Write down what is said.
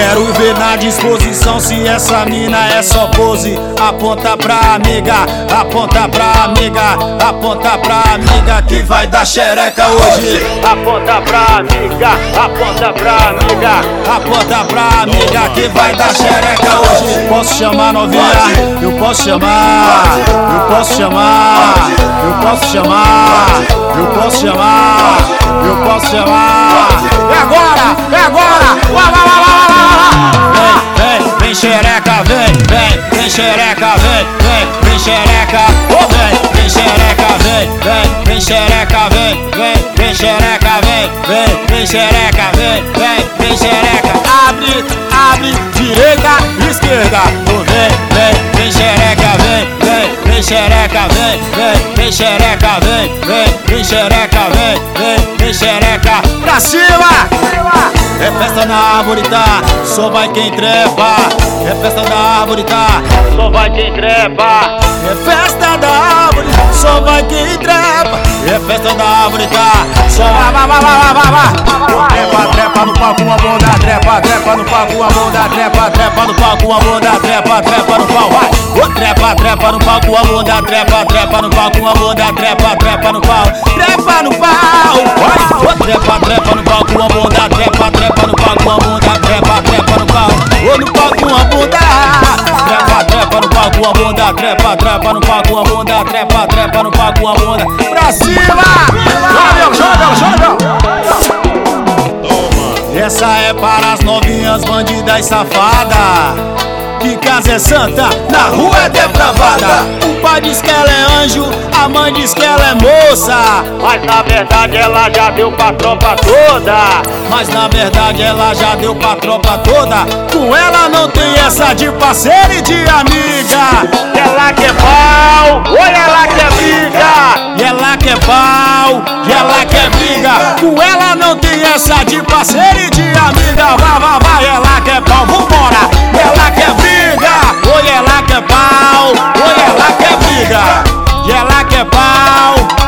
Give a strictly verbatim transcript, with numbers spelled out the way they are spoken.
Quero ver na disposição se essa mina é só pose. Aponta pra amiga, aponta pra amiga, aponta pra amiga que vai dar xereca hoje. Aponta pra amiga, aponta pra amiga, aponta pra amiga que vai dar xereca hoje. Posso chamar novinha? Eu posso chamar, eu posso chamar, eu posso chamar, eu posso chamar, eu posso chamar. É agora, é agora, lá, lá, lá, lá, lá, lá. Vem, vem, vem xereca, vem, vem, vem xereca, vem, vem, vem xereca, oh, vem, vem xereca, vem, vem, vem xereca, vem, vem, vem xereca, vem, vem, vem xereca, vem, vem, vem xereca. Abre, abre, direita, esquerda, oh, vem, vem, vem xereca, vem, vem, vem xereca, vem, vem, vem xereca, vem, vem, vem xereca, vem, vem, vem xereca, pra cima! É festa na árvore, tá? Só vai quem trepa. É festa da árvore, tá? Só vai quem trepa. É festa da árvore, só vai quem trepa. É festa da árvore, tá? Só vai, vai, vai, vai, vai, vai. Trepa, trepa no palco, uma bunda, trepa, trepa no palco, uma bunda, trepa, trepa no palco, uma bunda, trepa, trepa no pau, vai. Trepa, trepa no palco, uma bunda, trepa, trepa no palco, uma bunda, trepa, trepa no pau, trepa no pau, vai. Trepa, trepa no palco, uma bunda, trepa, trepa no palco, uma bunda, trepa, trepa no pau, ou no palco, uma bunda. Trepa, trepa no palco, uma bunda, trepa, trepa no palco, uma bunda, trepa, trepa no palco, uma bunda. Pra cima! Joga, joga, joga! Essa é para as novinhas bandidas e safadas. Que casa é santa, na rua é depravada. O pai diz que ela é anjo, a mãe diz que ela é moça. Mas na verdade ela já deu pra tropa toda. Mas na verdade ela já deu pra tropa toda. Com ela não tem essa de parceira e de amiga. E ela quer pau, oi ela quer briga. E ela quer pau, e ela quer briga. Com ela não tem essa de parceira e de amiga. Vai, vai, vai, ela quer pau, vambora. E ela quer briga. Oi ela quer pau, oi ela quer briga. E ela quer pau.